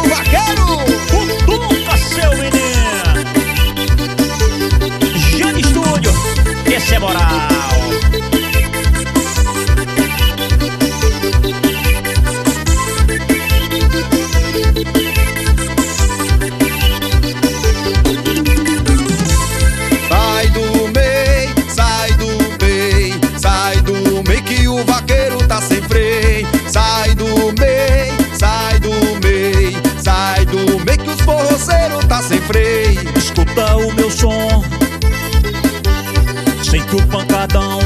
o vaqueiro, Cutuca, seu menino. Jane Estúdio, esse é moral. sai do meio, sai do meio, sai do meio que o vaqueiro tá sem freio. Sai do meio, sai do meio, sai do meio que os forrozeiros tá sem freio. Escuta o meu som, sente o pancadão,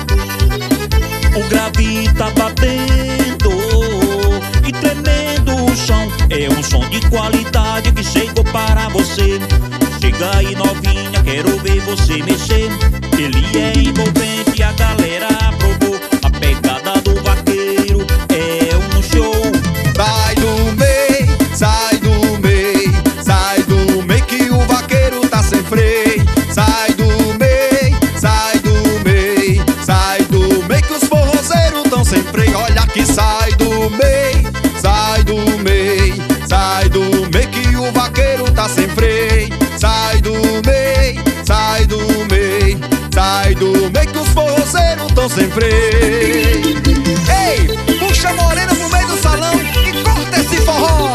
o grave tá batendo e tremendo o chão. É um som de qualidade que chegou para você. Chega aí novinha, quero ver você mexer. Ele é envolvente, a galera aprovou. A pegada do vaqueiro é um show. Sai do meio, sai do meio, sai do meio que o vaqueiro tá sem freio. Sai do meio, sai do meio, sai do meio que os forrozeiros tão sem freio. Olha que sai do meio, sai do meio, sai do meio que o vaqueiro tá sem freio. Sai do meio, sai do meio, sai do meio que os forrozeiros tão sem freio. Ei, puxa a morena pro meio do salão e corta esse forró.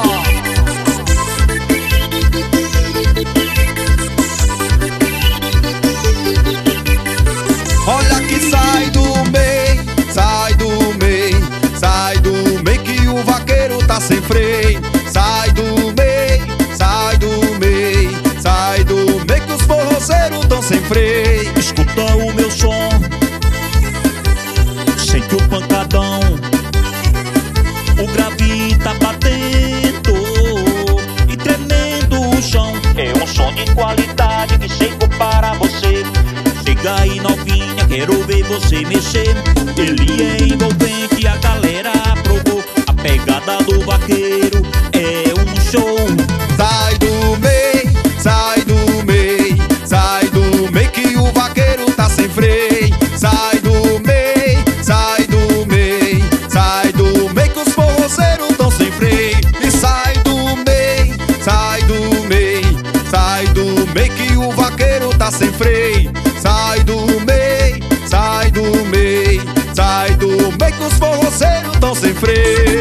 Olha que sai do meio, sai do meio, sai do meio que o vaqueiro tá sem freio. Sai do meio, sai do meio, sai do meio que os forrozeiros tão sem freio. Escuta o meu som, sente o pancadão, o grave tá batendo e tremendo o chão. É um som de qualidade que chegou para você. Chega aí novinha, quero ver você mexer. Ele é envolvente, a galera aprovou. A pegada do vaqueiro é um show. Sai do meio, sai do meio, sai do meio que o vaqueiro tá sem freio. Sai do meio, sai do meio, sai do meio que os forrozeiros tão sem freio. E sai do meio, sai do meio, sai do meio que o vaqueiro tá sem freio. Sai do meio, sai do meio, sai do meio que os forrozeiros tão sem freio.